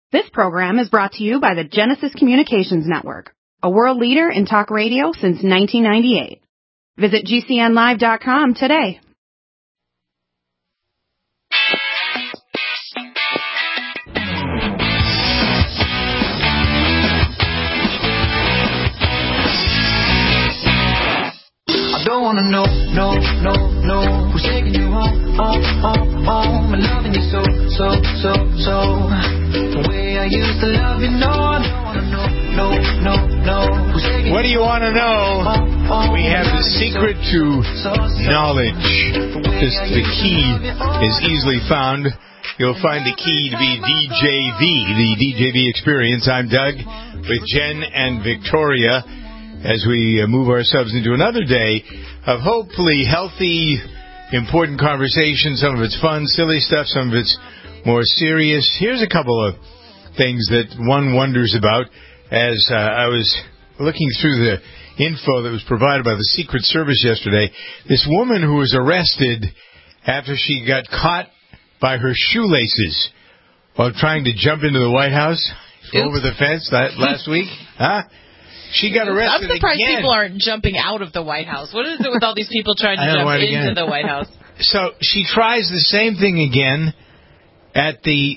This program is brought to you by the Genesis Communications Network, a world leader in talk radio since 1998. Visit GCNlive.com today. I don't wanna know who's taking you home and loving you so. The way I used to love you, no, I don't wanna know who's taking you home. What do you want to know? We have the secret to knowledge. The key is easily found. You'll find the key to be DJV, the DJV experience. I'm Doug with Jen and Victoria, as we move ourselves into another day of hopefully healthy, important conversation. Some of it's fun, silly stuff. Some of it's more serious. Here's a couple of things that one wonders about as I was looking through the info that was provided by the Secret Service yesterday. This woman who was arrested after she got caught by her shoelaces while trying to jump into the White House over the fence last week. Huh? She got arrested I'm surprised again. people aren't jumping out of the White House. What is it with all these people trying to jump into the White House? So she tries the same thing again at the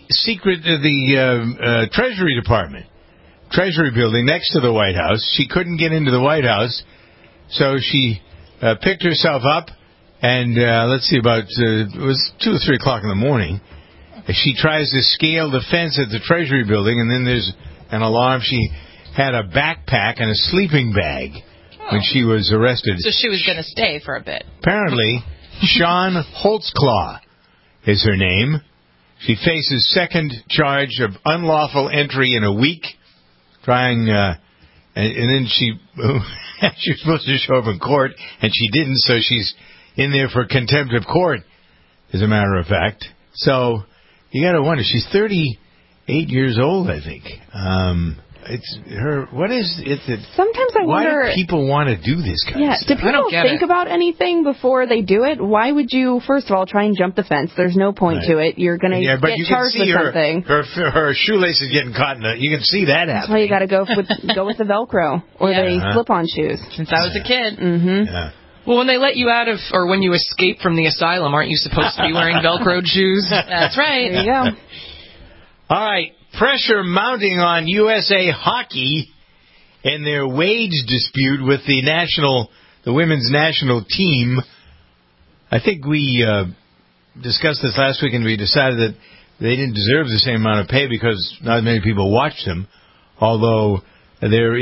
Treasury Department, Treasury building next to the White House. She couldn't get into the White House, so she picked herself up, and let's see, about it was 2 or 3 o'clock in the morning. She tries to scale the fence at the Treasury building, and then there's an alarm. She had a backpack and a sleeping bag when she was arrested. So she was going to stay for a bit. Apparently, Sean Holtzclaw is her name. She faces second charge of unlawful entry in a week, trying, and then she was supposed to show up in court, and she didn't, so she's in there for contempt of court, as a matter of fact. So you got to wonder, she's 38 years old, I think. It's her. What is it that? Sometimes I wonder. Why do people want to do this kind of stuff? Do people think about anything before they do it? Why would you, first of all, try and jump the fence? There's no point to it. You're going to get charged with something. Her shoelace is getting caught in you can see that happening. That's why you got to go with the Velcro or the slip-on shoes. Since I was a kid. Mm-hmm. Yeah. Well, when they let you out of, or when you escape from the asylum, aren't you supposed to be wearing Velcroed shoes? That's right. There you go. All right. Pressure mounting on USA Hockey in their wage dispute with the women's national team. I think we discussed this last week, and we decided that they didn't deserve the same amount of pay because not many people watched them. Although they were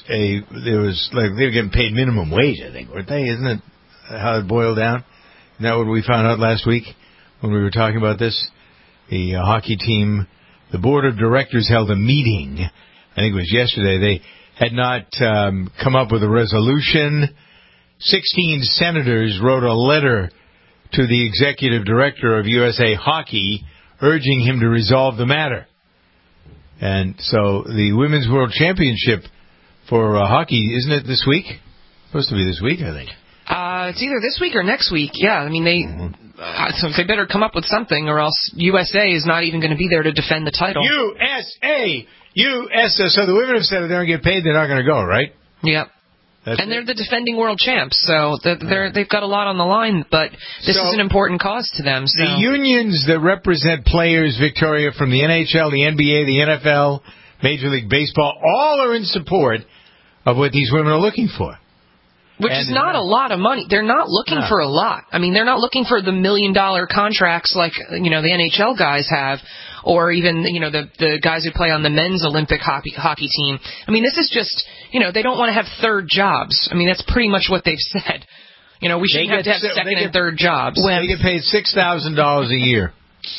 getting paid minimum wage, I think, weren't they? Isn't it how it boiled down? Isn't that what we found out last week when we were talking about this? The hockey team. The board of directors held a meeting, I think it was yesterday. They had not come up with a resolution. 16 senators wrote a letter to the executive director of USA Hockey urging him to resolve the matter. And so the Women's World Championship for hockey, isn't it this week? Supposed to be this week, I think. It's either this week or next week. Yeah, I mean, so they better come up with something, or else USA is not even going to be there to defend the title. USA! So the women have said if they don't get paid, they're not going to go, right? Yep. And they're the defending world champs, so they've got a lot on the line, but this is an important cause to them. So. The unions that represent players, Victoria, from the NHL, the NBA, the NFL, Major League Baseball, all are in support of what these women are looking for. Which is not a lot of money. They're not looking for a lot. I mean, they're not looking for the $1 million contracts like, the NHL guys have, or even, the guys who play on the men's Olympic hockey team. I mean, this is just, they don't want to have third jobs. I mean, that's pretty much what they've said. We shouldn't have to have second and third jobs. They get paid $6,000 a year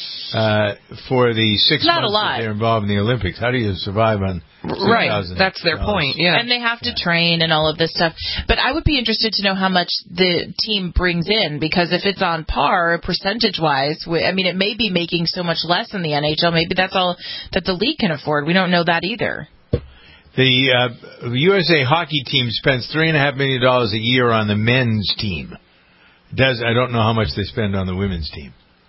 for the 6 months that they're involved in the Olympics. How do you survive on $6,000? Right, that's their point, yeah. And they have to train and all of this stuff. But I would be interested to know how much the team brings in, because if it's on par percentage-wise, it may be making so much less than the NHL. Maybe that's all that the league can afford. We don't know that either. The USA Hockey team spends $3.5 million a year on the men's team. I don't know how much they spend on the women's team.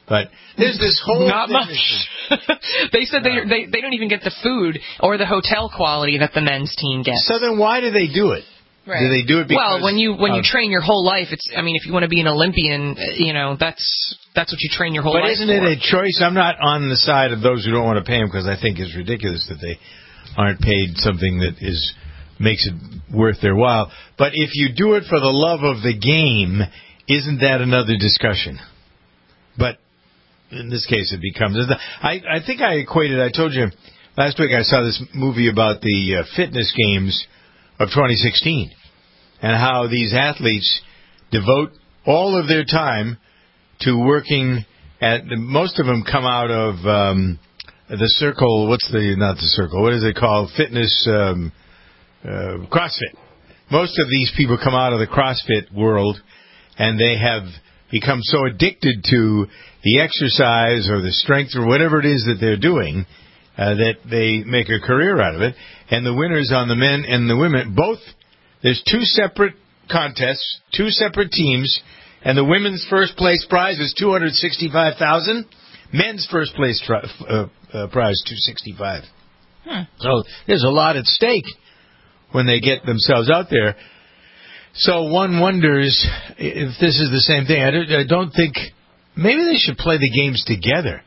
But there's this whole not much. They said they don't even get the food or the hotel quality that the men's team gets. So then why do they do it? Right. Do they do it because... Well, when you train your whole life, if you want to be an Olympian, that's what you train your whole life for. But isn't it a choice? I'm not on the side of those who don't want to pay them because I think it's ridiculous that they aren't paid something that makes it worth their while. But if you do it for the love of the game, isn't that another discussion? But in this case, it becomes... I think I equated... I told you last week I saw this movie about the fitness games of 2016 and how these athletes devote all of their time to working at... Most of them come out of the circle... Not the circle. What is it called? Fitness... CrossFit. Most of these people come out of the CrossFit world, and they have become so addicted to the exercise or the strength or whatever it is that they're doing that they make a career out of it. And the winners on the men and the women, both, there's two separate contests, two separate teams, and the women's first place prize is $265,000. Men's first place prize $265,000. So there's a lot at stake when they get themselves out there. So one wonders if this is the same thing. I don't think... Maybe they should play the games together.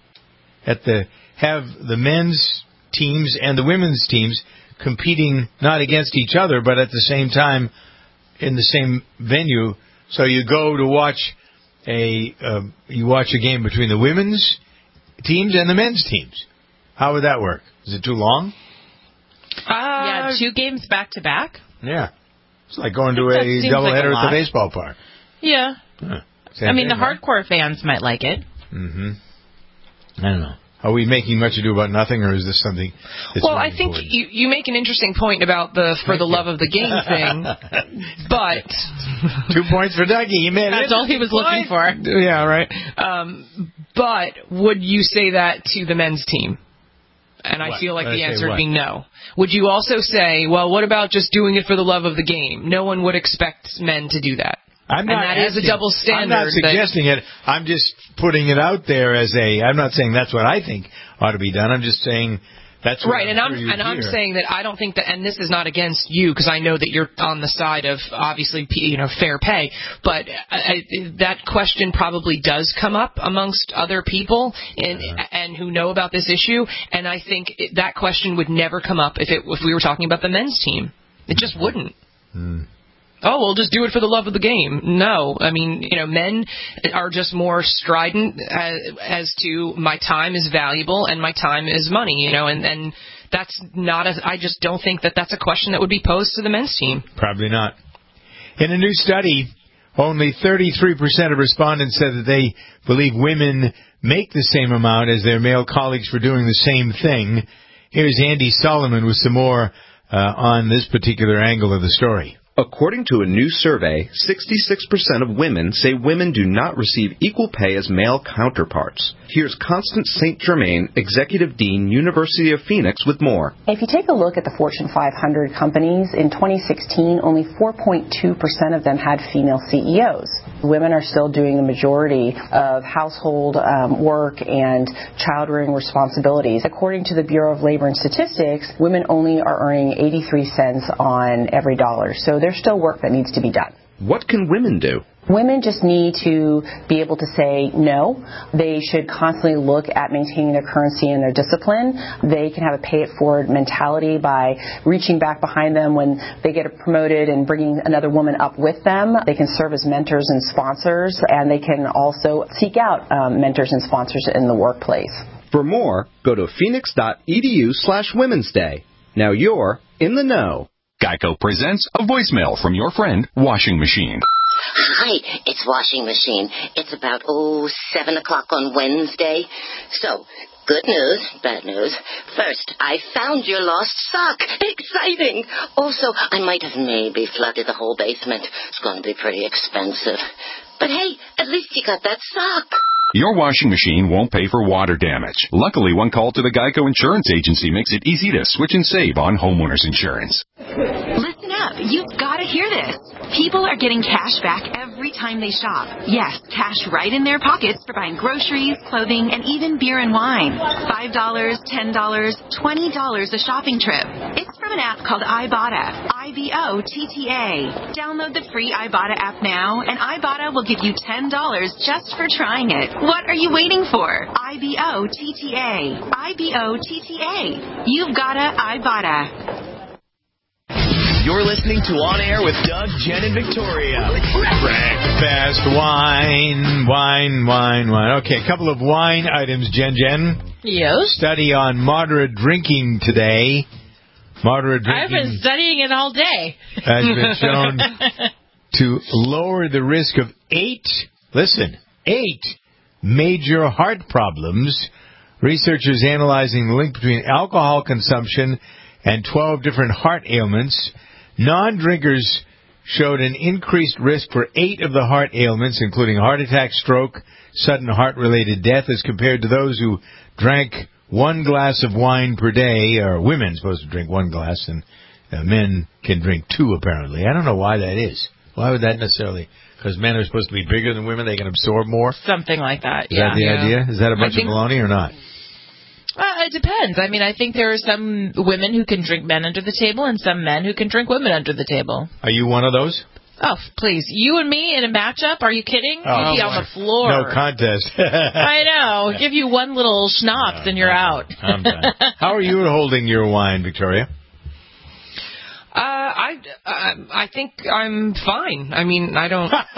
Have the men's teams and the women's teams competing not against each other, but at the same time in the same venue. So you go to watch a game between the women's teams and the men's teams. How would that work? Is it too long? Yeah, 2 games back to back. Yeah. It's like going to a doubleheader at the baseball park. Yeah. I mean, the hardcore fans might like it. Mm-hmm. I don't know. Are we making much ado about nothing, or is this something that's Well, I think you make an interesting point about the love of the game thing, but... 2 points for Dougie. He made it. That's all he was looking for. Yeah, right. But would you say that to the men's team? And I feel like the answer would be no. Would you also say, well, what about just doing it for the love of the game? No one would expect men to do that. And that is a double standard. I'm not suggesting it. I'm just putting it out there as I'm not saying that's what I think ought to be done. I'm just saying that's what right. I'm saying that I don't think that, and this is not against you because I know that you're on the side of obviously fair pay, but that question probably does come up amongst other people and who know about this issue, and I think that question would never come up if we were talking about the men's team. It just wouldn't. Oh, we'll just do it for the love of the game. No. I mean, men are just more strident as to my time is valuable and my time is money, and that's not I just don't think that that's a question that would be posed to the men's team. Probably not. In a new study, only 33% of respondents said that they believe women make the same amount as their male colleagues for doing the same thing. Here's Andy Solomon with some more on this particular angle of the story. According to a new survey, 66% of women say women do not receive equal pay as male counterparts. Here's Constance St. Germain, Executive Dean, University of Phoenix, with more. If you take a look at the Fortune 500 companies, in 2016, only 4.2% of them had female CEOs. Women are still doing the majority of household work and child-rearing responsibilities. According to the Bureau of Labor and Statistics, women only are earning 83 cents on every dollar. So there's still work that needs to be done. What can women do? Women just need to be able to say no. They should constantly look at maintaining their currency and their discipline. They can have a pay-it-forward mentality by reaching back behind them when they get promoted and bringing another woman up with them. They can serve as mentors and sponsors, and they can also seek out mentors and sponsors in the workplace. For more, go to phoenix.edu/Women's Day. Now you're in the know. Geico presents a voicemail from your friend, Washing Machine. Hi, it's Washing Machine. It's about, 7 o'clock on Wednesday. So, good news, bad news. First, I found your lost sock. Exciting! Also, I might have maybe flooded the whole basement. It's going to be pretty expensive. But hey, at least you got that sock. Your washing machine won't pay for water damage. Luckily, one call to the Geico Insurance Agency makes it easy to switch and save on homeowners insurance. Listen up. You've got to hear this. People are getting cash back every time they shop. Yes, cash right in their pockets for buying groceries, clothing, and even beer and wine. $5, $10, $20 a shopping trip. It's from an app called Ibotta. IBOTTA. Download the free Ibotta app now, and Ibotta will give you $10 just for trying it. What are you waiting for? IBOTTA. IBOTTA. You've gotta Ibotta. You're listening to On Air with Doug, Jen, and Victoria. Breakfast, wine. Okay, a couple of wine items, Jen. Yes? Study on moderate drinking today. Moderate drinking. I've been studying it all day. Has been shown to lower the risk of 8 major heart problems. Researchers analyzing the link between alcohol consumption and 12 different heart ailments. Non-drinkers showed an increased risk for 8 of the heart ailments, including heart attack, stroke, sudden heart-related death, as compared to those who drank 1 glass of wine per day, or women supposed to drink 1 glass, and men can drink 2, apparently. I don't know why that is. Why would that necessarily? Because men are supposed to be bigger than women, they can absorb more? Something like that, Is that the idea? Is that a bunch of baloney or not? It depends. I mean, I think there are some women who can drink men under the table and some men who can drink women under the table. Are you one of those? Oh, please. You and me in a matchup? Are you kidding? You'd be on the floor. No contest. I know. Give you one little schnapps and you're out. I'm done. How are you holding your wine, Victoria? I think I'm fine. I mean, I don't know.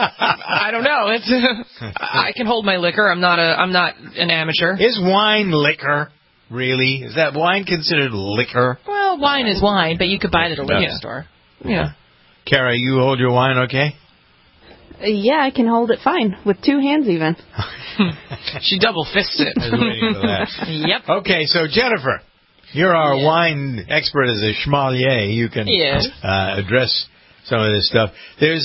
I can hold my liquor. I'm not an amateur. Is wine liquor? Really? Is that wine considered liquor? Well, wine is wine, but you could buy it at a liquor store. Yeah. Kara, you hold your wine okay? Yeah, I can hold it fine, with 2 hands even. She double fists it. I was waiting for that. Yep. Okay, so Jennifer, you're our wine expert as a schmalier. You can address some of this stuff. There's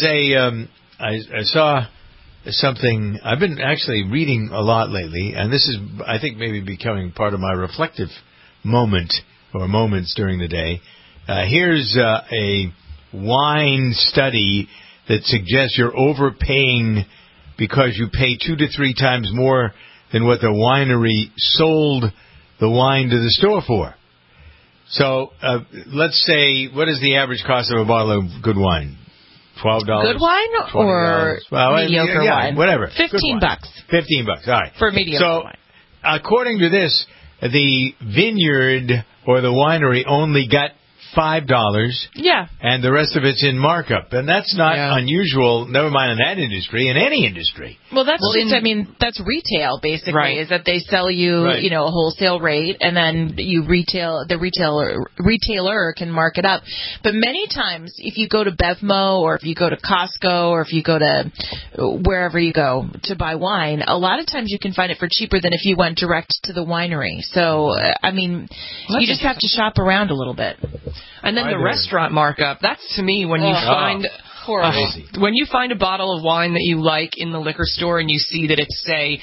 I saw something. I've been actually reading a lot lately, and this is, I think, maybe becoming part of my reflective moment or moments during the day. Here's a wine study that suggests you're overpaying because you pay 2 to 3 times more than what the winery sold the wine to the store for. So let's say, what is the average cost of a bottle of good wine? $12? Good wine or mediocre wine? Whatever. $15. $15, all right. For mediocre wine. According to this, the vineyard or the winery only got $5. Yeah. And the rest of it's in markup. And that's not unusual, never mind in that industry, in any industry. Well, that's that's retail, basically, right. Is that they sell you, a wholesale rate, and then the retailer can mark it up. But many times, if you go to Bevmo, or if you go to Costco, or if you go to wherever you go to buy wine, a lot of times you can find it for cheaper than if you went direct to the winery. So, I mean, you just have to shop around a little bit. And then the restaurant markup, that's to me when you find when you find a bottle of wine that you like in the liquor store and you see that it's, say,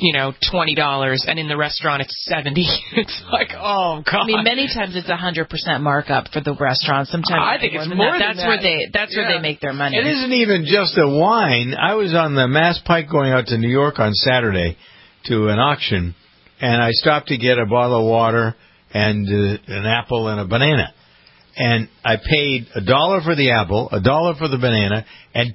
$20, and in the restaurant it's $70. It's like, oh God. I mean, many times it's 100% markup for the restaurant. Sometimes I think it's more than that's where they make their money. It isn't even just a wine. I was on the Mass Pike going out to New York on Saturday to an auction, and I stopped to get a bottle of water and an apple and a banana. And I paid $1 for the apple, $1 for the banana, and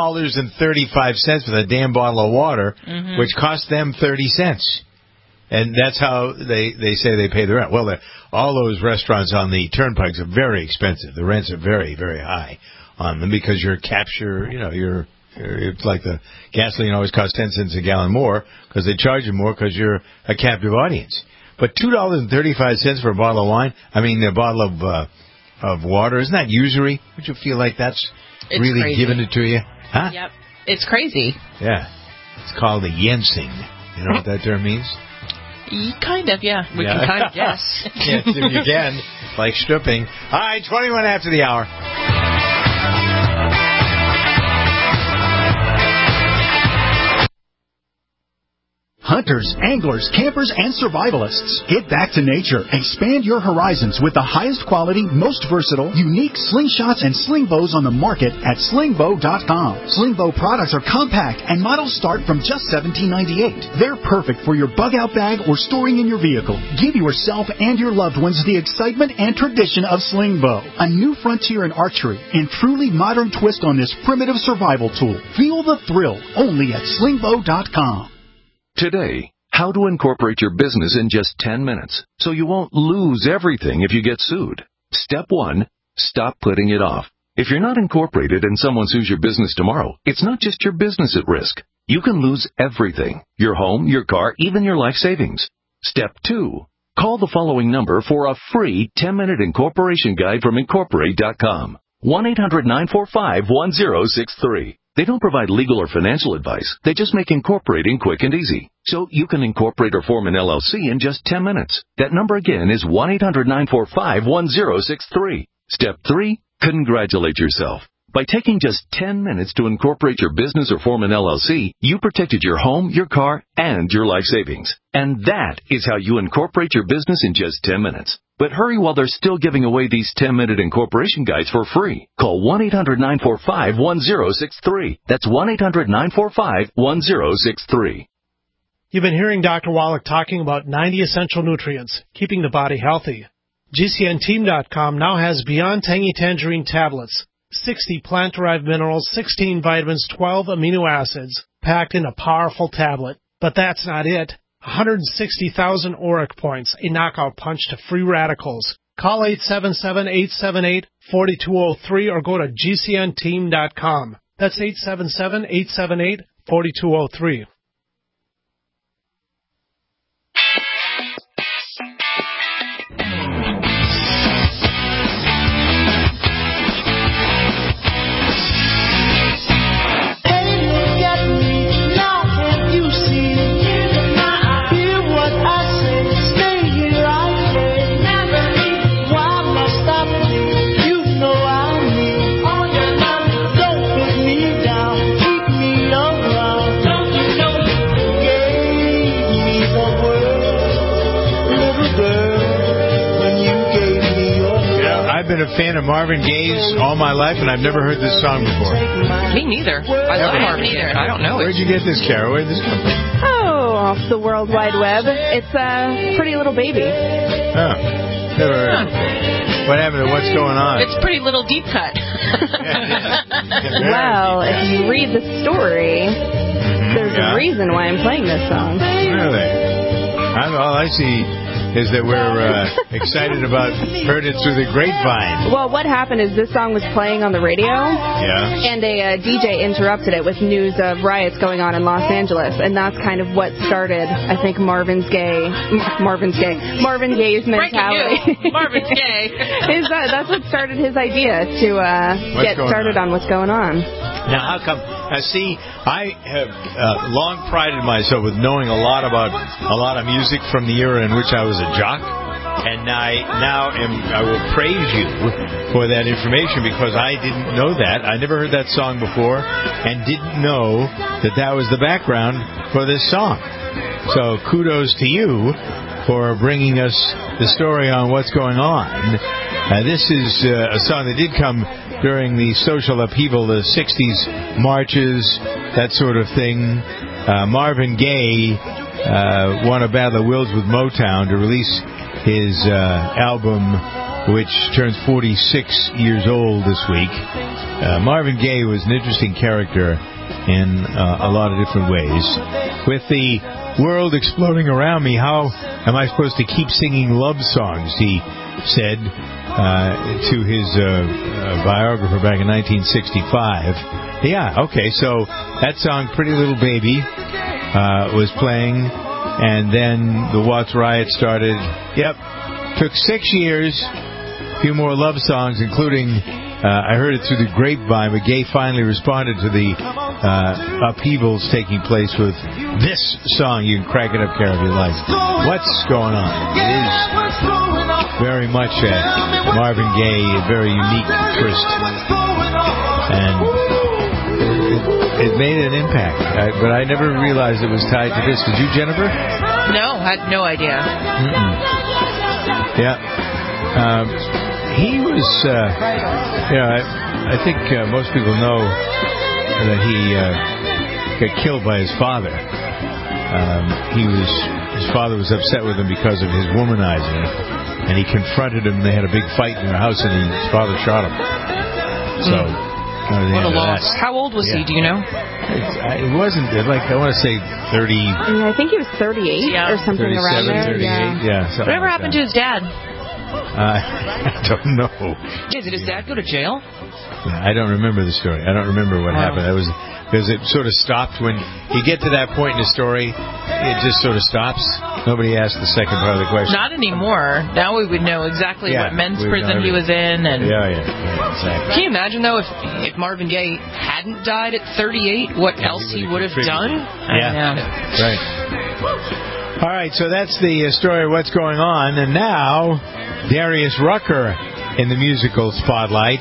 $2.35 for the damn bottle of water, which cost them 30 cents. And that's how they say they pay the rent. Well, all those restaurants on the turnpikes are very expensive. The rents are very, very high on them because your capture, it's like the gasoline always costs 10 cents a gallon more because they charge you more because you're a captive audience. But $2.35 for a bottle of wine, a bottle of water, isn't that usury? Would you feel like it's really crazy. Giving it to you? Huh? Yep. It's crazy. Yeah. It's called a yensing. You know what that term means? Kind of, yeah. We can kind of guess. Yes, if you can. Like stripping. All right, 21 after the hour. hunters, anglers, campers, and survivalists. Get back to nature. Expand your horizons with the highest quality, most versatile, unique slingshots and sling bows on the market at slingbow.com. Slingbow products are compact and models start from just $17.98. They're perfect for your bug-out bag or storing in your vehicle. Give yourself and your loved ones the excitement and tradition of Slingbow, a new frontier in archery and truly modern twist on this primitive survival tool. Feel the thrill only at slingbow.com. Today, how to incorporate your business in just 10 minutes so you won't lose everything if you get sued. Step 1, stop putting it off. If you're not incorporated and someone sues your business tomorrow, it's not just your business at risk. You can lose everything: your home, your car, even your life savings. Step 2, call the following number for a free 10-minute incorporation guide from Incorporate.com. 1-800-945-1063. They don't provide legal or financial advice. They just make incorporating quick and easy. So you can incorporate or form an LLC in just 10 minutes. That number again is 1-800-945-1063. Step 3, congratulate yourself. By taking just 10 minutes to incorporate your business or form an LLC, you protected your home, your car, and your life savings. And that is how you incorporate your business in just 10 minutes. But hurry while they're still giving away these 10-minute incorporation guides for free. Call 1-800-945-1063. That's 1-800-945-1063. You've been hearing Dr. Wallach talking about 90 essential nutrients, keeping the body healthy. GCNteam.com now has Beyond Tangy Tangerine tablets, 60 plant-derived minerals, 16 vitamins, 12 amino acids, packed in a powerful tablet. But that's not it. 160,000 auric points, a knockout punch to free radicals. Call 877-878-4203 or go to GCNteam.com. That's 877-878-4203. I've been a fan of Marvin Gaye's all my life, and I've never heard this song before. Me neither. I love Marvin Gaye. I don't know it. Where'd you get this, Carol? Where'd this come from? Oh, off the World Wide Web. It's a Pretty Little Baby. Oh, never heard. What happened to What's Going On? It's Pretty Little Deep Cut. Well, if you read the story, there's a reason why I'm playing this song. Really? All I see is that we're excited about heard it through the grapevine. Well, what happened is this song was playing on the radio, and a DJ interrupted it with news of riots going on in Los Angeles, and that's kind of what started, I think, Marvin Gaye's mentality. Marvin's Gaye. That's what started his idea to get started on what's going on. Now, how come? See, I have long prided myself with knowing a lot about a lot of music from the era in which I was a jock, and I will praise you for that information because I didn't know that. I never heard that song before and didn't know that was the background for this song. So kudos to you for bringing us the story on what's going on. This is a song that did come during the social upheaval, the 60s marches, that sort of thing. Marvin Gaye won a battle of wills with Motown to release his album, which turns 46 years old this week. Marvin Gaye was an interesting character in a lot of different ways. With the world exploding around me, how am I supposed to keep singing love songs, he said to his biographer back in 1965. Yeah, okay, so that song, Pretty Little Baby, was playing, and then the Watts riot started. Yep, took 6 years, a few more love songs, including, I heard it through the grapevine, but Gaye finally responded to the upheavals taking place with this song. You can crack it up, Carol, if you like. What's Going On? It is very much Marvin Gaye, a very unique twist. And it made an impact. But I never realized it was tied to this. Did you, Jennifer? No, had no idea. Yeah. He was, I think most people know that he got killed by his father. His father was upset with him because of his womanizing, and he confronted him, and they had a big fight in their house, and his father shot him. So, what a loss. How old was he, do you know? It wasn't, like, I want to say 30... I think he was 38 or something around there. 38, yeah. Whatever happened to his dad? I don't know. Yeah, did his dad go to jail? I don't remember the story. I don't remember what happened. That was because it sort of stopped when you get to that point in the story. It just sort of stops. Nobody asked the second part of the question. Not anymore. Now we would know exactly what men's prison he was in. And exactly. Can you imagine though if Marvin Gaye hadn't died at 38, what else he would have done? Right. All right, so that's the story of what's going on. And now, Darius Rucker in the musical spotlight.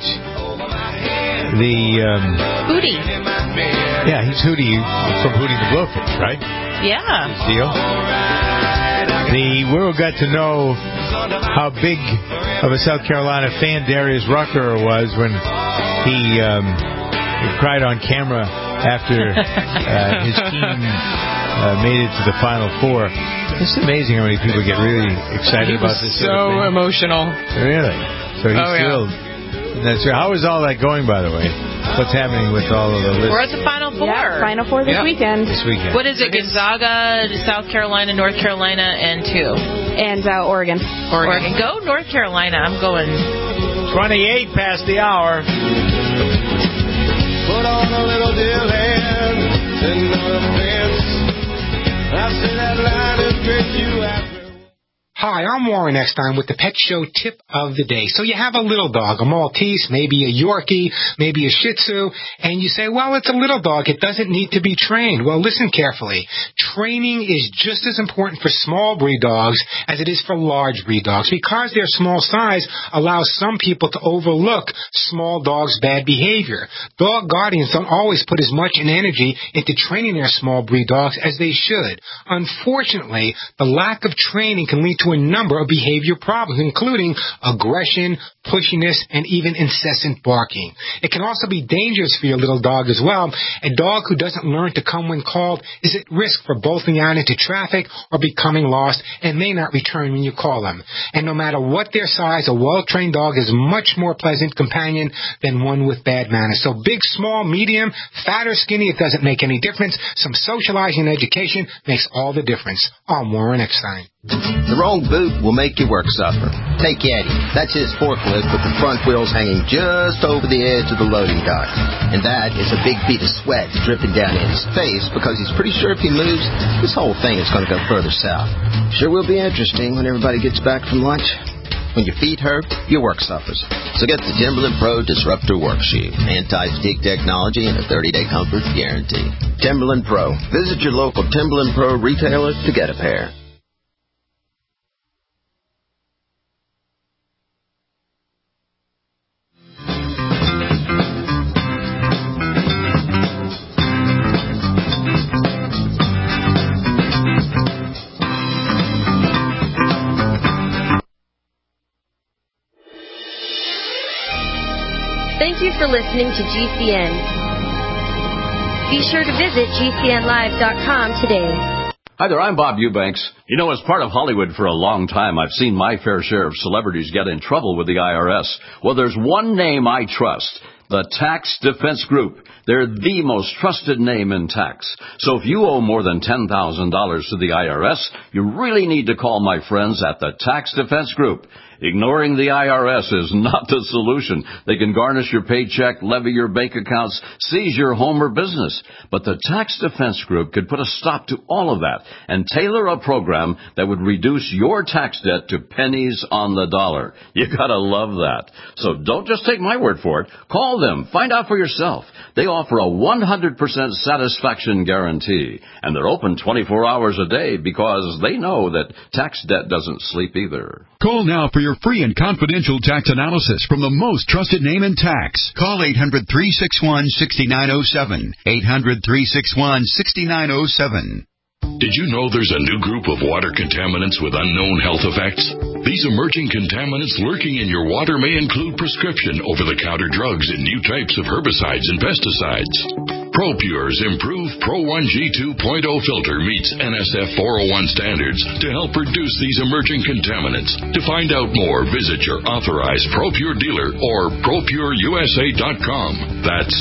Hootie. Yeah, he's Hootie from Hootie the Blowfish, right? Yeah. His deal. The world got to know how big of a South Carolina fan Darius Rucker was when he cried on camera after his team made it to the Final Four. It's amazing how many people get really excited about this. He was so emotional. Really? So he's thrilled. How is all that going, by the way? What's happening with all of the lists? We're at the Final Four. Yeah, Final Four this weekend. What is it? Gonzaga, South Carolina, North Carolina, and two. And Oregon. Oregon. Go North Carolina. I'm going. 28 past the hour. Put on a little deal hand, and no offense. I see that line and dress you after. Hi, I'm Warren Eckstein with the Pet Show Tip of the Day. So you have a little dog, a Maltese, maybe a Yorkie, maybe a Shih Tzu, and you say, well, it's a little dog. It doesn't need to be trained. Well, listen carefully. Training is just as important for small breed dogs as it is for large breed dogs because their small size allows some people to overlook small dogs' bad behavior. Dog guardians don't always put as much energy into training their small breed dogs as they should. Unfortunately, the lack of training can lead to a number of behavior problems, including aggression, pushiness, and even incessant barking. It can also be dangerous for your little dog as well. A dog who doesn't learn to come when called is at risk for bolting out into traffic or becoming lost and may not return when you call them. And no matter what their size, a well-trained dog is a much more pleasant companion than one with bad manners. So big, small, medium, fat or skinny, it doesn't make any difference. Some socializing and education makes all the difference. I'm Warren Eckstein. The wrong boot will make your work suffer. Take Eddie. That's his forklift with the front wheels hanging just over the edge of the loading dock. And that is a big bead of sweat dripping down in his face because he's pretty sure if he moves, this whole thing is going to go further south. Sure will be interesting when everybody gets back from lunch. When your feet hurt, your work suffers. So get the Timberland Pro Disruptor Work Shoe. Anti-fatigue technology and a 30-day comfort guarantee. Timberland Pro. Visit your local Timberland Pro retailer to get a pair. Thank you for listening to GCN. Be sure to visit GCNlive.com today. Hi there, I'm Bob Eubanks. You know, as part of Hollywood for a long time, I've seen my fair share of celebrities get in trouble with the IRS. Well, there's one name I trust. The Tax Defense Group. They're the most trusted name in tax. So if you owe more than $10,000 to the IRS, you really need to call my friends at the Tax Defense Group. Ignoring the IRS is not the solution. They can garnish your paycheck, levy your bank accounts, seize your home or business. But the Tax Defense Group could put a stop to all of that and tailor a program that would reduce your tax debt to pennies on the dollar. You gotta love that. So don't just take my word for it. Call them. Find out for yourself. They offer a 100% satisfaction guarantee. And they're open 24 hours a day because they know that tax debt doesn't sleep either. Call now for your your free and confidential tax analysis from the most trusted name in tax. Call 800-361-6907. 800-361-6907. Did you know there's a new group of water contaminants with unknown health effects? These emerging contaminants lurking in your water may include prescription over-the-counter drugs and new types of herbicides and pesticides. ProPure's improved Pro 1G 2.0 filter meets NSF 401 standards to help reduce these emerging contaminants. To find out more, visit your authorized ProPure dealer or ProPureUSA.com. That's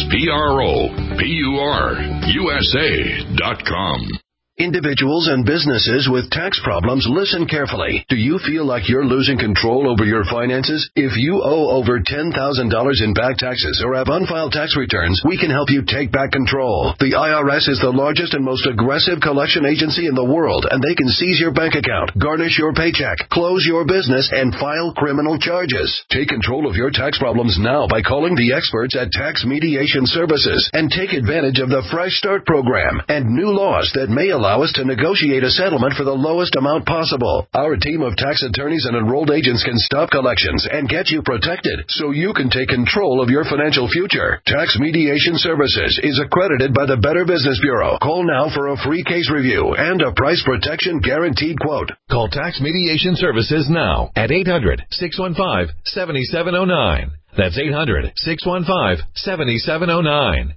ProPureUSA.com. Individuals and businesses with tax problems, listen carefully. Do you feel like you're losing control over your finances? If you owe over $10,000 in back taxes or have unfiled tax returns, we can help you take back control. The IRS is the largest and most aggressive collection agency in the world, and they can seize your bank account, garnish your paycheck, close your business, and file criminal charges. Take control of your tax problems now by calling the experts at Tax Mediation Services and take advantage of the Fresh Start program and new laws that may allow us to negotiate a settlement for the lowest amount possible. Our team of tax attorneys and enrolled agents can stop collections and get you protected so you can take control of your financial future. Tax Mediation Services is accredited by the Better Business Bureau. Call now for a free case review and a price protection guaranteed quote. Call Tax Mediation Services now at 800-615-7709. That's 800-615-7709.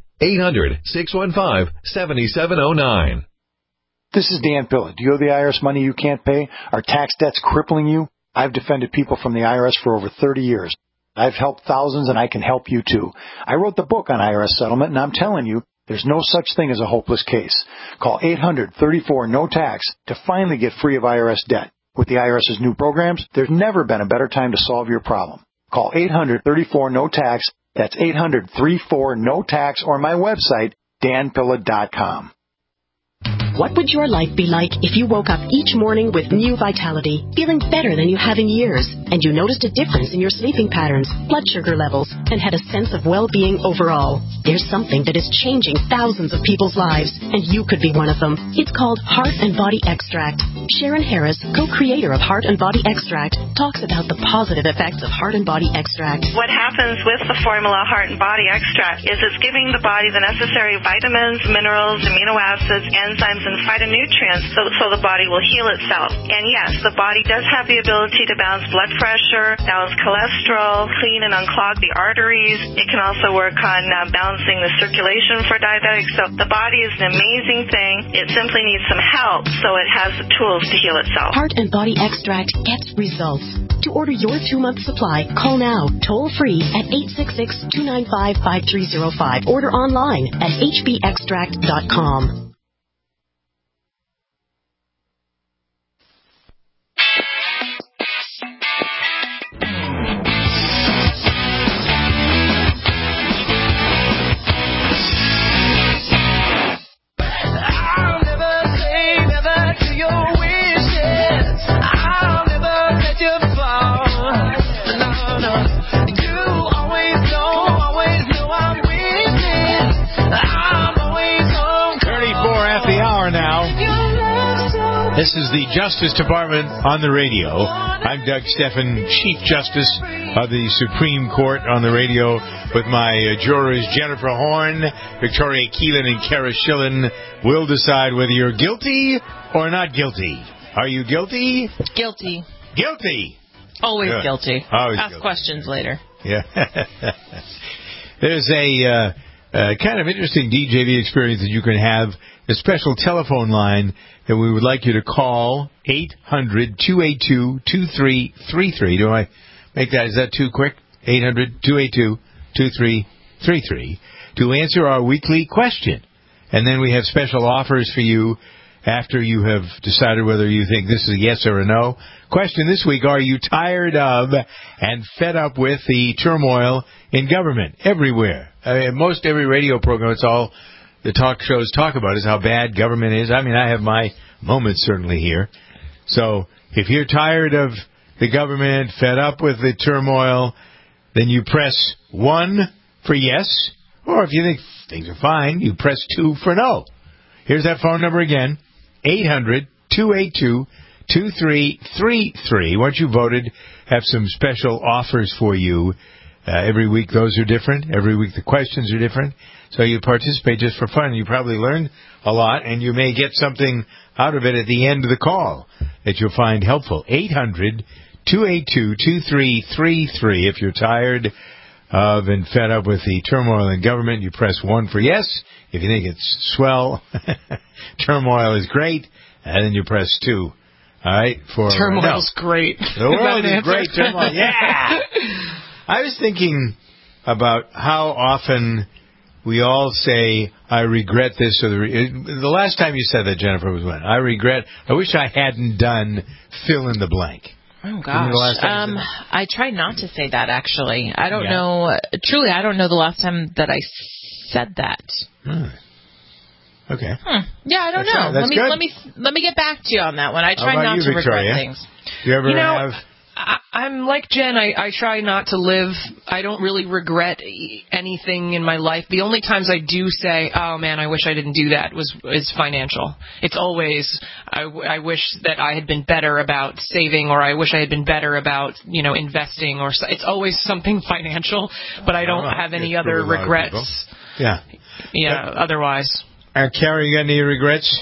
800-615-7709. This is Dan Pilla. Do you owe the IRS money you can't pay? Are tax debts crippling you? I've defended people from the IRS for over 30 years. I've helped thousands, and I can help you too. I wrote the book on IRS settlement, and I'm telling you, there's no such thing as a hopeless case. Call 800-34-NO-TAX to finally get free of IRS debt. With the IRS's new programs, there's never been a better time to solve your problem. Call 800-34-NO-TAX. That's 800-34-NO-TAX, or my website, danpilla.com. What would your life be like if you woke up each morning with new vitality, feeling better than you have in years, and you noticed a difference in your sleeping patterns, blood sugar levels, and had a sense of well-being overall? There's something that is changing thousands of people's lives, and you could be one of them. It's called Heart and Body Extract. Sharon Harris, co-creator of Heart and Body Extract, talks about the positive effects of Heart and Body Extract. What happens with the formula Heart and Body Extract is it's giving the body the necessary vitamins, minerals, amino acids, enzymes, and phytonutrients so the body will heal itself. And yes, the body does have the ability to balance blood pressure, balance cholesterol, clean and unclog the arteries. It can also work on balancing the circulation for diabetics. So the body is an amazing thing. It simply needs some help so it has the tools to heal itself. Heart and Body Extract gets results. To order your 2-month supply, call now, toll free at 866-295-5305. Order online at hbextract.com. This is the Justice Department on the radio. I'm Doug Stephan, Chief Justice of the Supreme Court on the radio with my jurors Jennifer Horn, Victoria Keelan, and Kara Schillen. We'll decide whether you're guilty or not guilty. Are you guilty? Guilty. Guilty. Always guilty. Always Ask guilty. questions later. Yeah. There's a kind of interesting DJV experience that you can have, a special telephone line that we would like you to call, 800-282-2333. Do I make that? Is that too quick? 800-282-2333 to answer our weekly question. And then we have special offers for you after you have decided whether you think this is a yes or a no. Question this week, are you tired of and fed up with the turmoil in government everywhere? Most every radio program, it's all the talk shows talk about is how bad government is. I mean, I have my moments certainly here. So if you're tired of the government, fed up with the turmoil, then you press 1 for yes, or if you think things are fine, you press 2 for no. Here's that phone number again, 800-282-2333. 2333. Once you voted, have some special offers for you. Every week those are different. Every week the questions are different. So you participate just for fun. You probably learn a lot, and you may get something out of it at the end of the call that you'll find helpful. 800-282-2333. If you're tired of and fed up with the turmoil in government, you press 1 for yes. If you think it's swell, turmoil is great, and then you press 2. All right? Turmoil's great. The world is great. Turmoil. Yeah! I was thinking about how often we all say, I regret this. Or the last time you said that, Jennifer, was when? I wish I hadn't done fill in the blank. Oh, gosh. I try not to say that, actually. I don't know. Truly, I don't know the last time that I said that. Okay. Yeah, I don't know. Let me get back to you on that one. I try not to regret things. You ever have... I'm like Jen. I try not to live. I don't really regret anything in my life. The only times I do say, "Oh man, I wish I didn't do that," is financial. It's always I wish that I had been better about saving, or I wish I had been better about investing, or it's always something financial. But I don't have any other regrets. Yeah. Otherwise. Carrie, you got any regrets?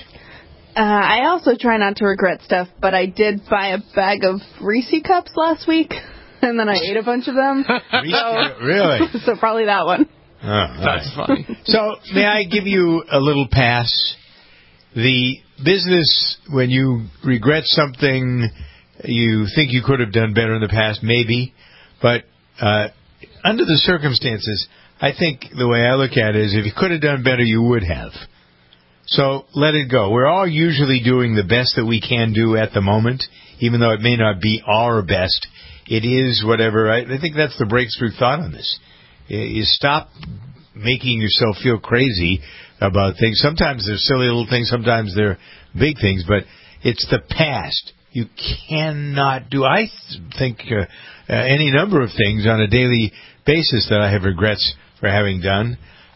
I also try not to regret stuff, but I did buy a bag of Reese cups last week, and then I ate a bunch of them. Really? So probably that one. That's funny. So may I give you a little pass? The business, when you regret something, you think you could have done better in the past, maybe, but under the circumstances, I think the way I look at it is if you could have done better, you would have. So let it go. We're all usually doing the best that we can do at the moment, even though it may not be our best. It is whatever. I think that's the breakthrough thought on this. You stop making yourself feel crazy about things. Sometimes they're silly little things. Sometimes they're big things. But it's the past. You cannot do, I think, any number of things on a daily basis that I have regrets for having done.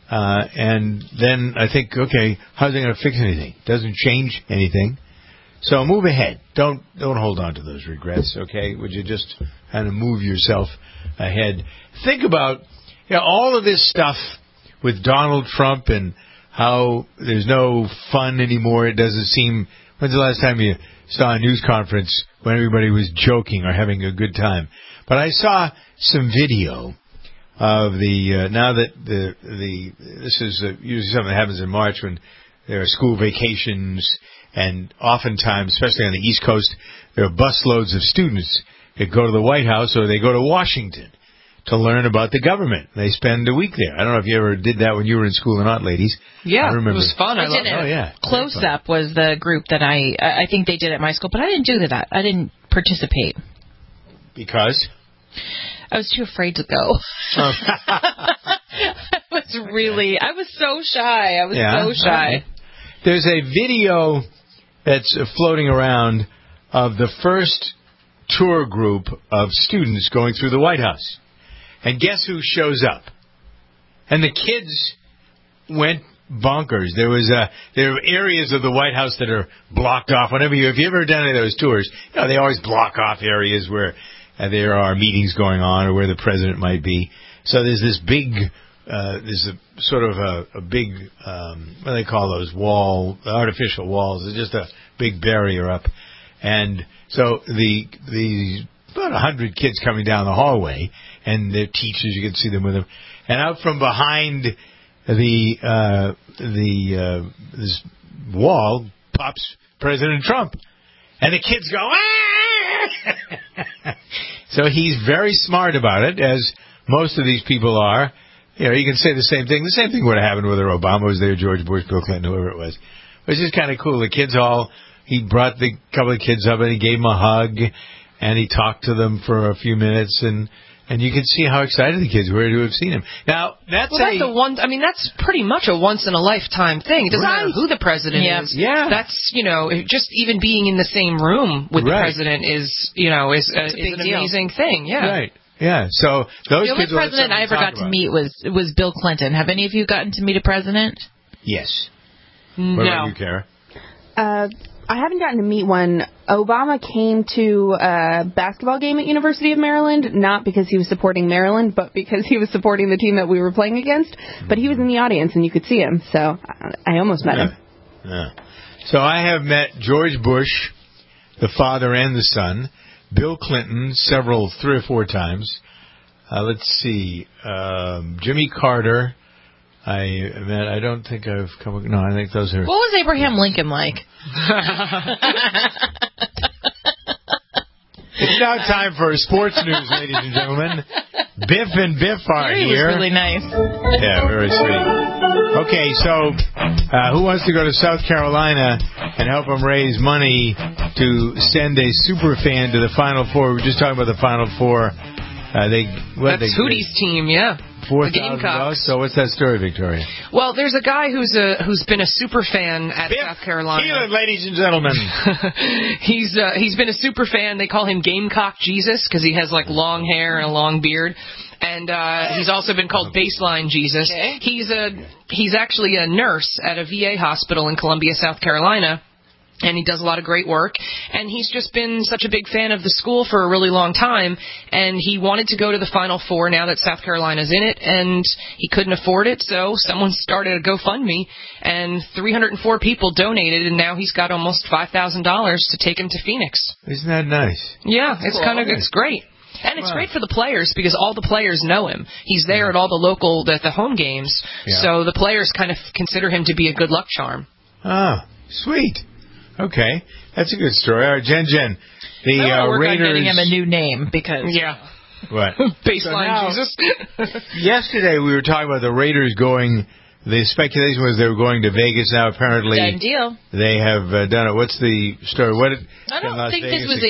And then I think, okay, how's it going to fix anything? Doesn't change anything. So move ahead. Don't hold on to those regrets, okay? Would you just kind of move yourself ahead? Think about all of this stuff with Donald Trump and how there's no fun anymore. It doesn't seem... When's the last time you saw a news conference when everybody was joking or having a good time? But I saw some video of now that this is usually something that happens in March when there are school vacations, and oftentimes, especially on the East Coast, there are busloads of students that go to the White House or they go to Washington to learn about the government. They spend a week there. I don't know if you ever did that when you were in school or not, ladies. Yeah, I remember. It was fun. I loved it. Oh, yeah. Close Up was the group that I think they did at my school, but I didn't do that. I didn't participate. Because? I was too afraid to go. I was so shy. I was so shy. There's a video that's floating around of the first tour group of students going through the White House. And guess who shows up? And the kids went bonkers. There are areas of the White House that are blocked off. If you've ever done any of those tours, they always block off areas where there are meetings going on or where the president might be. So there's this big, there's a sort of a big, what do they call those artificial walls? It's just a big barrier up. And so the about 100 kids coming down the hallway, and their teachers, you can see them with them. And out from behind this wall pops President Trump. And the kids go, ah! So he's very smart about it, as most of these people are. You can say the same thing. The same thing would have happened whether Obama was there, George Bush, Bill Clinton, whoever it was. It was just kind of cool. The kids he brought the couple of kids up and he gave them a hug and he talked to them for a few minutes, and you could see how excited the kids were to have seen him. Now, that's pretty much a once in a lifetime thing. It doesn't matter who the president is. Yeah. That's, just even being in the same room with the president is an amazing thing. Yeah. Right. Yeah. So those the only president I ever got to meet was Bill Clinton. Have any of you gotten to meet a president? Yes. No. What about you, Kara? I haven't gotten to meet one. Obama came to a basketball game at University of Maryland, not because he was supporting Maryland, but because he was supporting the team that we were playing against. But he was in the audience, and you could see him, so I almost met him. Yeah. So I have met George Bush, the father and the son, Bill Clinton, 3 or 4 times. Let's see, Jimmy Carter. I don't think I've come. No, I think those are. What was Abraham Lincoln like? It's now time for sports news, ladies and gentlemen. Biff and Biff are He here. was really nice. Yeah, very sweet. Okay, so who wants to go to South Carolina and help them raise money to send a super fan to the Final Four? We were just talking about the Final Four. That's Hootie's team, yeah. $4,000. So what's that story, Victoria? Well, there's a guy who's been a super fan at South Carolina. Keelan, ladies and gentlemen. He's been a super fan. They call him Gamecock Jesus because he has like long hair and a long beard. And he's also been called Baseline Jesus. Okay. He's actually a nurse at a VA hospital in Columbia, South Carolina. And he does a lot of great work. And he's just been such a big fan of the school for a really long time. And he wanted to go to the Final Four now that South Carolina's in it. And he couldn't afford it. So someone started a GoFundMe. And 304 people donated. And now he's got almost $5,000 to take him to Phoenix. Isn't that nice? Yeah, it's it's great. And it's great for the players because all the players know him. He's there at all the home games. Yeah. So the players kind of consider him to be a good luck charm. Ah, sweet. Okay, that's a good story. All right, Jen, the work Raiders. on getting him a new name because What? Baseline Jesus. Yesterday we were talking about the Raiders going. The speculation was they were going to Vegas. Now apparently done deal. They have done it. What's the story? I don't think this was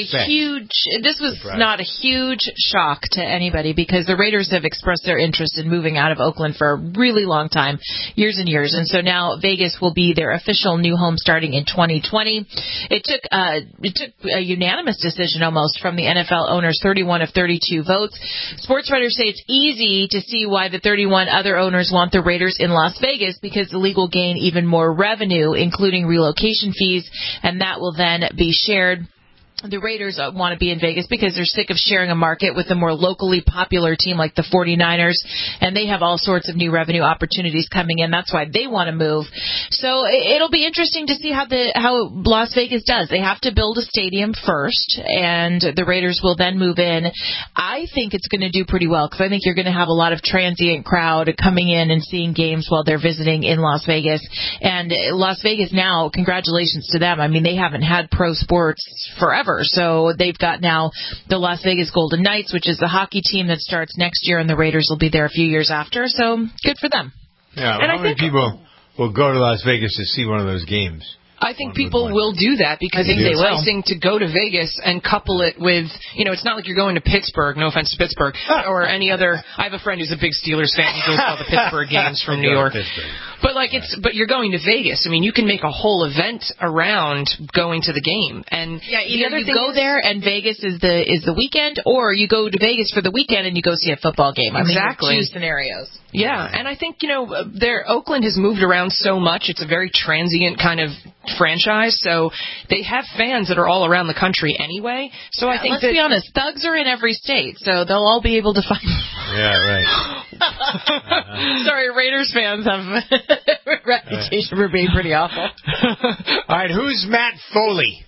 not a huge shock to anybody because the Raiders have expressed their interest in moving out of Oakland for a really long time, years and years. And so now Vegas will be their official new home starting in 2020. It took a unanimous decision almost from the NFL owners, 31 of 32 votes. Sports writers say it's easy to see why the 31 other owners want the Raiders in Las Vegas because the league will gain even more revenue, including relocation fees, and that will then be shared. The Raiders want to be in Vegas because they're sick of sharing a market with a more locally popular team like the 49ers, and they have all sorts of new revenue opportunities coming in. That's why they want to move. So it'll be interesting to see how Las Vegas does. They have to build a stadium first, and the Raiders will then move in. I think it's going to do pretty well because I think you're going to have a lot of transient crowd coming in and seeing games while they're visiting in Las Vegas. And Las Vegas now, congratulations to them. I mean, they haven't had pro sports forever. So they've got now the Las Vegas Golden Knights, which is the hockey team that starts next year, and the Raiders will be there a few years after. So good for them. Yeah, how many people will go to Las Vegas to see one of those games? I think people will do that because it's enticing to go to Vegas and couple it with, it's not like you're going to Pittsburgh, no offense to Pittsburgh, or any other. I have a friend who's a big Steelers fan. He goes to all the Pittsburgh games from New York. But you're going to Vegas. I mean, you can make a whole event around going to the game. And either you go there and Vegas is the weekend, or you go to Vegas for the weekend and you go see a football game. Exactly. I mean, 2 scenarios. Yeah, and I think, Oakland has moved around so much. It's a very transient kind of franchise, so they have fans that are all around the country anyway. So I think let's be honest, thugs are in every state, so they'll all be able to find. Yeah, right. Sorry, Raiders fans have a reputation for being pretty awful. All right, who's Matt Foley?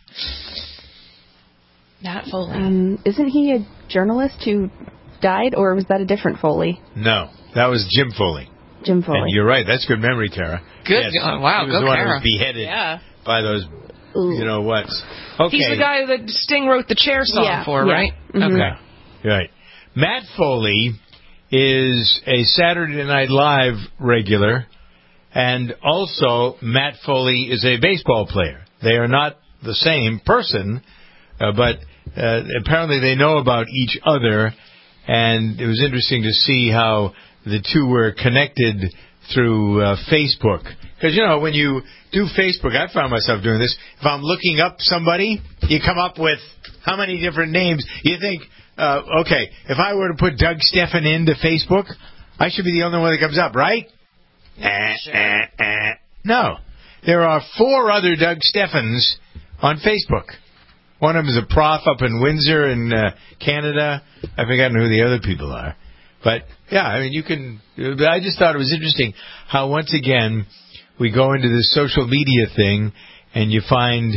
Matt Foley. Isn't he a journalist who died, or was that a different Foley? No, that was Jim Foley. Jim Foley. And you're right. That's good memory, Tara. Good. Yes. Wow, he was go the one Tara. who was beheaded by those, what? Okay. He's the guy that Sting wrote the Chair song for, right? Mm-hmm. Okay. Right. Matt Foley is a Saturday Night Live regular, and also Matt Foley is a baseball player. They are not the same person, but apparently they know about each other, and it was interesting to see how the two were connected through Facebook. Because, when you do Facebook, I found myself doing this. If I'm looking up somebody, you come up with how many different names. You think, okay, if I were to put Doug Steffen into Facebook, I should be the only one that comes up, right? No. There are 4 other Doug Steffens on Facebook. One of them is a prof up in Windsor in Canada. I've forgotten who the other people are. But, yeah, I mean, you can... I just thought it was interesting how, once again, we go into this social media thing, and you find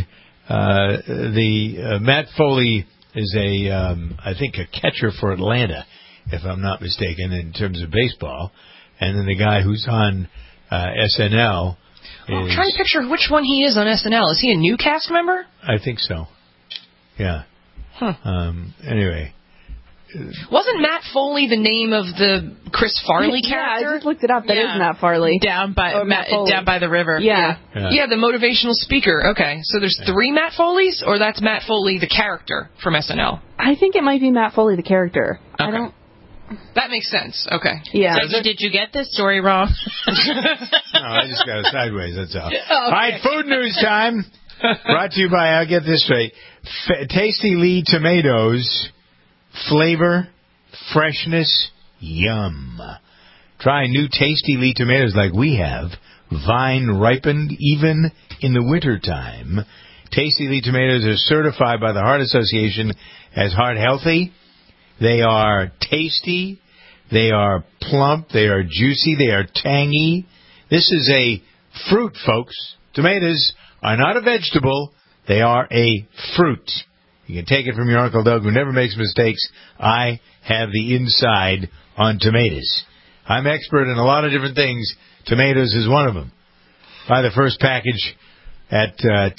Matt Foley is I think, a catcher for Atlanta, if I'm not mistaken, in terms of baseball. And then the guy who's on SNL... I'm trying to picture which one he is on SNL. Is he a new cast member? I think so. Yeah. Huh. Anyway. Wasn't Matt Foley the name of the Chris Farley character? Yeah, I just looked it up. That is Matt Farley. Down by the river. Yeah, the motivational speaker. Okay, so there's 3 Matt Foleys, or that's Matt Foley, the character from SNL? I think it might be Matt Foley, the character. Okay. I don't... That makes sense. Okay. Yeah. So did you get this story wrong? No, I just got it sideways, that's all. Okay. All right, food news time. Brought to you by, I'll get this straight, Tasty Lee tomatoes. Flavor, freshness, yum. Try new Tasty Lee tomatoes like we have. Vine ripened even in the wintertime. Tasty Lee tomatoes are certified by the Heart Association as heart healthy. They are tasty. They are plump. They are juicy. They are tangy. This is a fruit, folks. Tomatoes are not a vegetable. They are a fruit. You can take it from your Uncle Doug, who never makes mistakes. I have the inside on tomatoes. I'm expert in a lot of different things. Tomatoes is one of them. Buy the first package at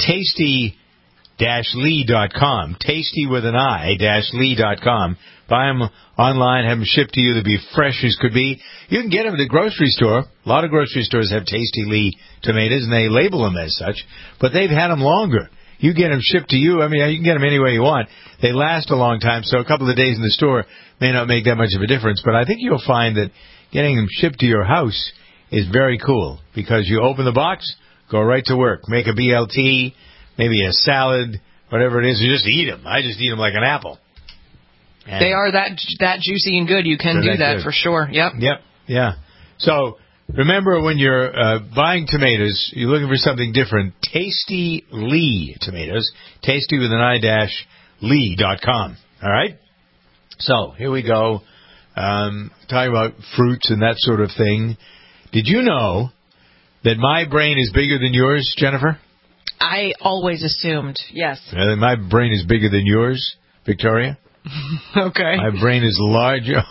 tasty-lee.com. Tasty with an I-lee.com. Buy them online, have them shipped to you. They'll be fresh as could be. You can get them at the grocery store. A lot of grocery stores have Tasty Lee tomatoes, and they label them as such. But they've had them longer. You get them shipped to you. I mean, you can get them any way you want. They last a long time, so a couple of days in the store may not make that much of a difference. But I think you'll find that getting them shipped to your house is very cool, because you open the box, go right to work. Make a BLT, maybe a salad, whatever it is, and just eat them. I just eat them like an apple. And they are that juicy and good. You can do that for sure. Yep. Yeah. So remember, when you're buying tomatoes, you're looking for something different. Tasty Lee tomatoes. Tasty with an I-lee.com. All right? So here we go. Talking about fruits and that sort of thing. Did you know that my brain is bigger than yours, Jennifer? I always assumed, yes. My brain is bigger than yours, Victoria? Okay. My brain is larger.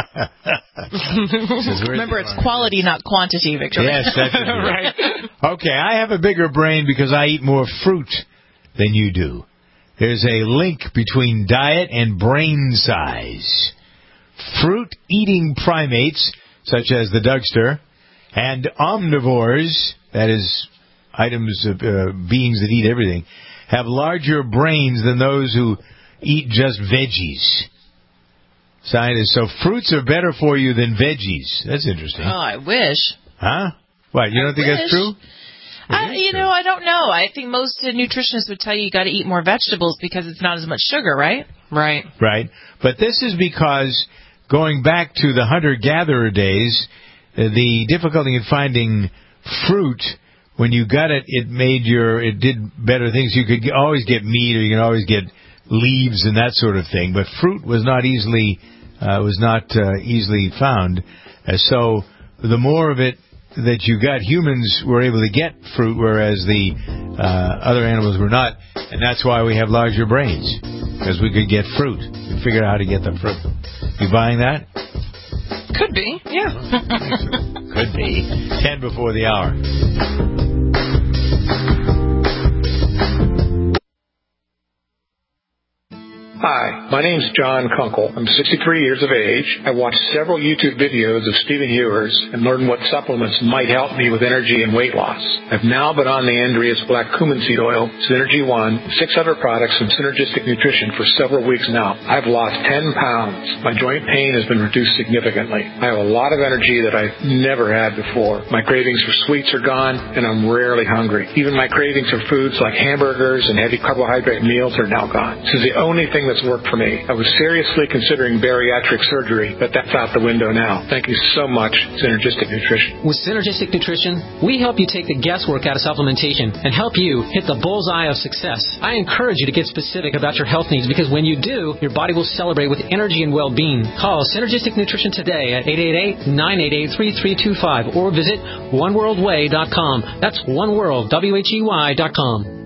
Remember, it's quality, not quantity, Victoria. Yes, that's it. Right. Okay, I have a bigger brain because I eat more fruit than you do. There's a link between diet and brain size. Fruit-eating primates, such as the Dougster, and omnivores, that is, items of beings that eat everything, have larger brains than those who eat just veggies. Scientists, so fruits are better for you than veggies. That's interesting. Oh, I wish. Huh? What, you don't think that's true? I don't know. I think most nutritionists would tell you got to eat more vegetables because it's not as much sugar, right? Right. But this is because, going back to the hunter-gatherer days, the difficulty in finding fruit, when you got it, it did better things. You could always get meat, or you can always get leaves and that sort of thing, but fruit was not easily found. So the more of it that you got, humans were able to get fruit, whereas the other animals were not, and that's why we have larger brains, because we could get fruit. We figured out how to get the fruit. You buying that? Could be, yeah. Could be. 10 before the hour. Hi, my name's John Kunkel. I'm 63 years of age. I watched several YouTube videos of Stephen Ewers and learned what supplements might help me with energy and weight loss. I've now been on the Andreas Black Cumin Seed Oil, Synergy One, 6 other products from Synergistic Nutrition for several weeks now. I've lost 10 pounds. My joint pain has been reduced significantly. I have a lot of energy that I've never had before. My cravings for sweets are gone, and I'm rarely hungry. Even my cravings for foods like hamburgers and heavy carbohydrate meals are now gone. This is the only thing that has worked for me. I was seriously considering bariatric surgery, but that's out the window now. Thank you so much, Synergistic Nutrition. With Synergistic Nutrition, we help you take the guesswork out of supplementation and help you hit the bullseye of success. I encourage you to get specific about your health needs because when you do, your body will celebrate with energy and well-being. Call Synergistic Nutrition today at 888-988-3325 or visit oneworldway.com. That's oneworldwhey.com.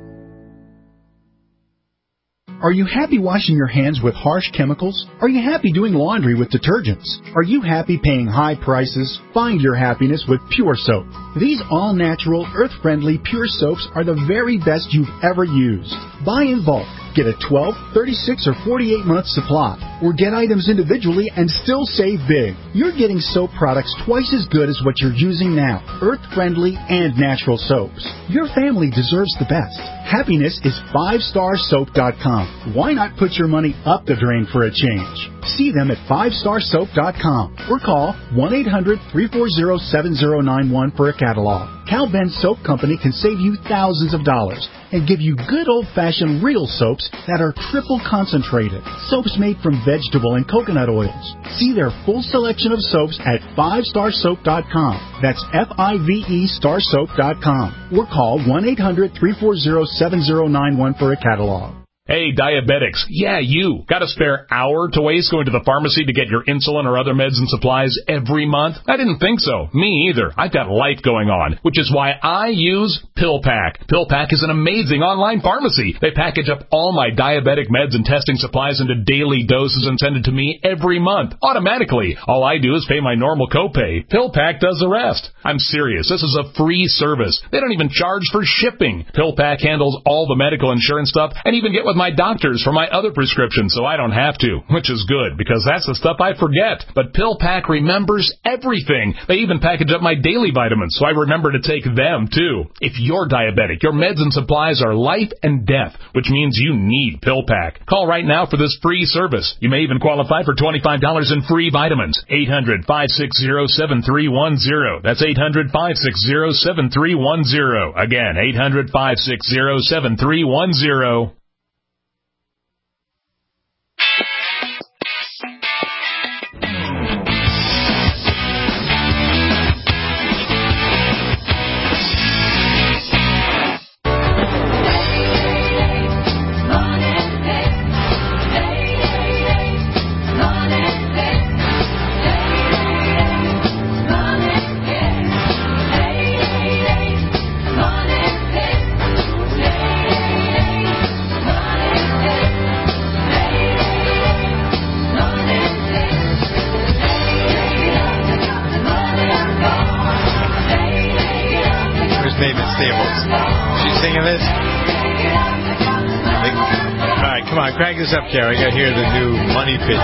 Are you happy washing your hands with harsh chemicals? Are you happy doing laundry with detergents? Are you happy paying high prices? Find your happiness with Pure Soap. These all-natural, earth-friendly Pure Soaps are the very best you've ever used. Buy in bulk. Get a 12, 36, or 48-month supply. Or get items individually and still save big. You're getting soap products twice as good as what you're using now. Earth-friendly and natural soaps. Your family deserves the best. Happiness is 5starsoap.com. Why not put your money up the drain for a change? See them at 5starsoap.com or call 1-800-340-7091 for a catalog. Cal Ben Soap Company can save you thousands of dollars and give you good old-fashioned real soaps that are triple concentrated. Soaps made from vegetable and coconut oils. See their full selection of soaps at 5starsoap.com. That's F-I-V-E starsoap.com. Or call 1-800-340-7091 for a catalog. Hey, diabetics. Yeah, you. Got a spare hour to waste going to the pharmacy to get your insulin or other meds and supplies every month? I didn't think so. Me either. I've got life going on, which is why I use PillPack. PillPack is an amazing online pharmacy. They package up all my diabetic meds and testing supplies into daily doses and send it to me every month, automatically. All I do is pay my normal copay. PillPack does the rest. I'm serious. This is a free service. They don't even charge for shipping. PillPack handles all the medical insurance stuff and even get with my doctors for my other prescriptions so I don't have to, which is good because that's the stuff I forget. But PillPack remembers everything. They even package up my daily vitamins so I remember to take them too. If you're diabetic, your meds and supplies are life and death, which means you need PillPack. Call right now for this free service. You may even qualify for $25 in free vitamins. 800-560-7310. That's 800-560-7310. Again, 800-560-7310. Crank this up, Carrie. I got to hear the new money pitching.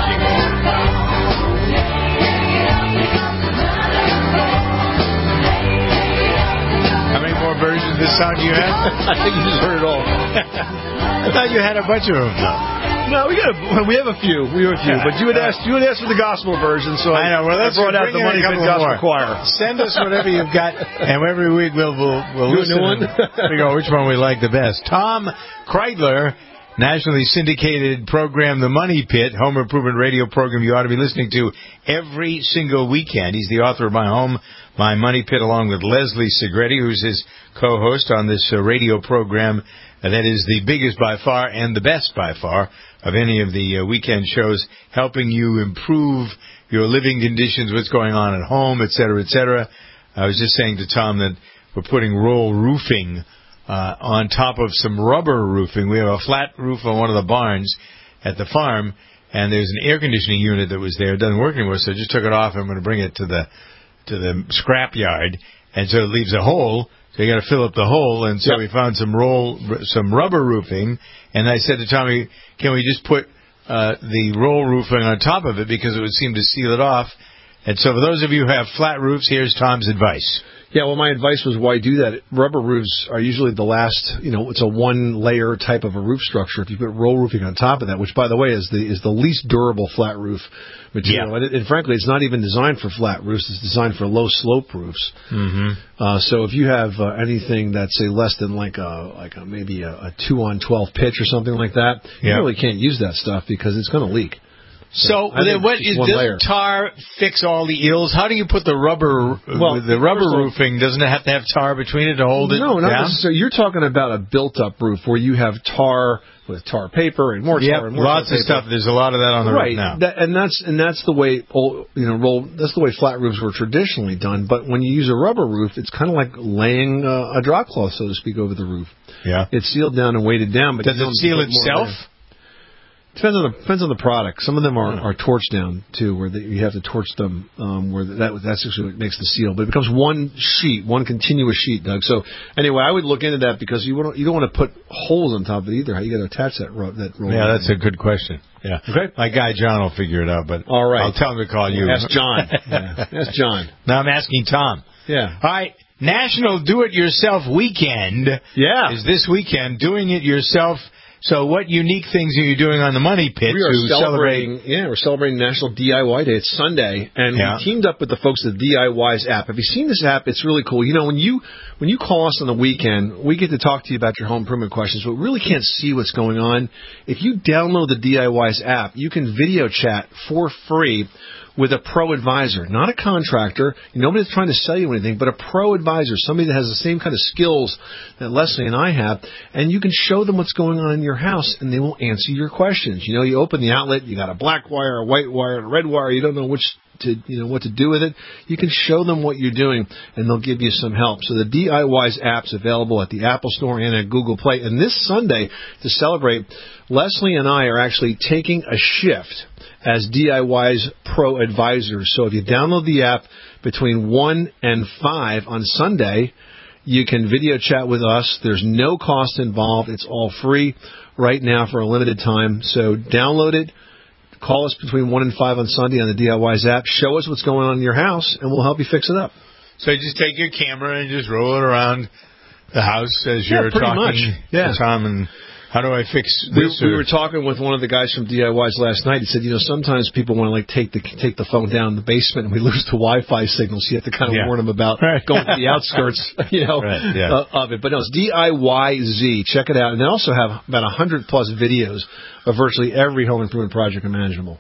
How many more versions of this song do you have? I think you just heard it all. I thought you had a bunch of them, though. No, we have a few. But you had asked for the gospel version, so I know. Well, I brought out the Money Pit Gospel Choir. Send us whatever you've got, and every week we'll listen and figure out which one we like the best. Tom Kreidler, nationally syndicated program, The Money Pit, home improvement radio program you ought to be listening to every single weekend. He's the author of My Home, My Money Pit, along with Leslie Segretti, who's his co-host on this radio program that is the biggest by far and the best by far of any of the weekend shows, helping you improve your living conditions, what's going on at home, et cetera, et cetera. I was just saying to Tom that we're putting roll roofing on top of some rubber roofing. We have a flat roof on one of the barns at the farm, and there's an air conditioning unit that was there. It doesn't work anymore, so I just took it off. I'm going to bring it to the scrap yard, and so it leaves a hole. So you got to fill up the hole, and so we found some rubber roofing, and I said to Tommy, "Can we just put the roll roofing on top of it because it would seem to seal it off?" And so for those of you who have flat roofs, here's Tom's advice. Yeah, well, my advice was why do that. Rubber roofs are usually the last, it's a one-layer type of a roof structure. If you put roll roofing on top of that, which, by the way, is the least durable flat roof material. Yeah. And frankly, it's not even designed for flat roofs. It's designed for low-slope roofs. Mm-hmm. So if you have anything that's, say, less than maybe a 2-on-12 pitch or something like that, you really can't use that stuff because it's going to leak. So then doesn't tar fix all the ills? How do you put the rubber, the rubber roofing, doesn't it have to have tar between it to hold it down? No, not necessarily. You're talking about a built-up roof where you have tar with tar paper and more tar and more lots tar of stuff. There's a lot of that on the roof now. That's the way that's the way flat roofs were traditionally done. But when you use a rubber roof, it's kind of like laying a drop cloth, so to speak, over the roof. Yeah, it's sealed down and weighted down. But does it seal itself? Depends on the product. Some of them are torch down too, where you have to torch them. That's actually what makes the seal. But it becomes one continuous sheet, Doug. So anyway, I would look into that because you don't want to put holes on top of it either. How you got to attach that roll? Yeah, that's a good question. Yeah, okay. My guy John will figure it out. But all right, I'll tell him to call you. Ask John. Ask John. Now I'm asking Tom. Yeah. All right. National Do It Yourself Weekend. Yeah. Is this weekend doing it yourself? So what unique things are you doing on the Money Pit to celebrate? Yeah, we're celebrating National DIY Day. It's Sunday, and we teamed up with the folks at the DIY's app. Have you seen this app? It's really cool. When you call us on the weekend, we get to talk to you about your home improvement questions, but we really can't see what's going on. If you download the DIY's app, you can video chat for free with a pro advisor, not a contractor. Nobody's trying to sell you anything, but a pro advisor, somebody that has the same kind of skills that Leslie and I have, and you can show them what's going on in your house, and they will answer your questions. You open the outlet, you got a black wire, a white wire, and a red wire. You don't know what to do with it. You can show them what you're doing, and they'll give you some help. So the DIY's app's available at the Apple Store and at Google Play. And this Sunday, to celebrate, Leslie and I are actually taking a shift as DIY's pro advisors. So if you download the app between 1 and 5 on Sunday, you can video chat with us. There's no cost involved. It's all free right now for a limited time. So download it. Call us between 1 and 5 on Sunday on the DIY's app. Show us what's going on in your house, and we'll help you fix it up. So you just take your camera and just roll it around the house as you're talking to Tom and... How do I fix this? We were talking with one of the guys from DIY's last night. He said, sometimes people want to take the phone down in the basement and we lose the Wi-Fi signal, so you have to kind of warn them about going to the outskirts, of it. But no, it's DIYZ. Check it out. And they also have about 100+ videos of virtually every home improvement project imaginable.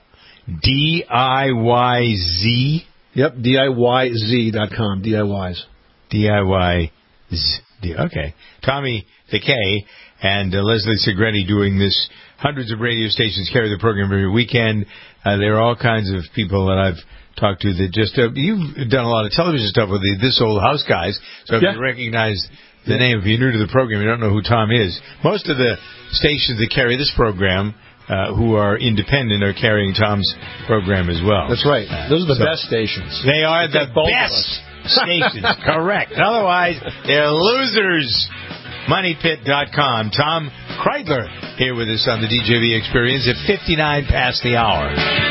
DIYZ? Yep, DIYZ.com. DIY's. DIYZ. Okay. Tommy the K and Leslie Segretti doing this. Hundreds of radio stations carry the program every weekend. There are all kinds of people that I've talked to that just... you've done a lot of television stuff with the This Old House guys, so if you recognize the name, if you're new to the program, you don't know who Tom is. Most of the stations that carry this program who are independent are carrying Tom's program as well. That's right. Those are the best stations. They are the best stations. Correct. Otherwise, they're losers. MoneyPit.com. Tom Kreidler here with us on the DJV Experience at 59 past the hour.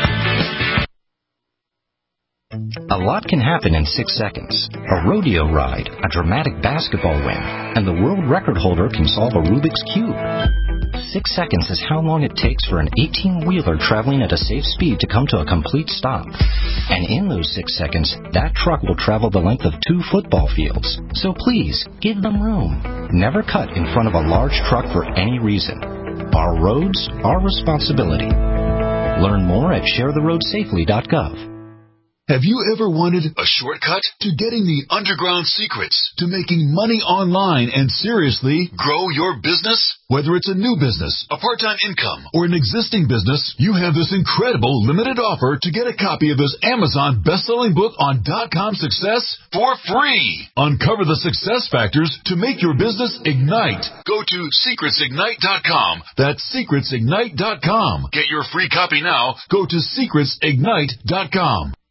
A lot can happen in 6 seconds. A rodeo ride, a dramatic basketball win, and the world record holder can solve a Rubik's Cube. 6 seconds is how long it takes for an 18-wheeler traveling at a safe speed to come to a complete stop. And in those 6 seconds, that truck will travel the length of 2 football fields. So please, give them room. Never cut in front of a large truck for any reason. Our roads, our responsibility. Learn more at sharetheroadsafely.gov. Have you ever wanted a shortcut to getting the underground secrets to making money online and seriously grow your business? Whether it's a new business, a part-time income, or an existing business, you have this incredible limited offer to get a copy of this Amazon best-selling book on .com success for free. Uncover the success factors to make your business ignite. Go to secretsignite.com. That's secretsignite.com. Get your free copy now. Go to secretsignite.com.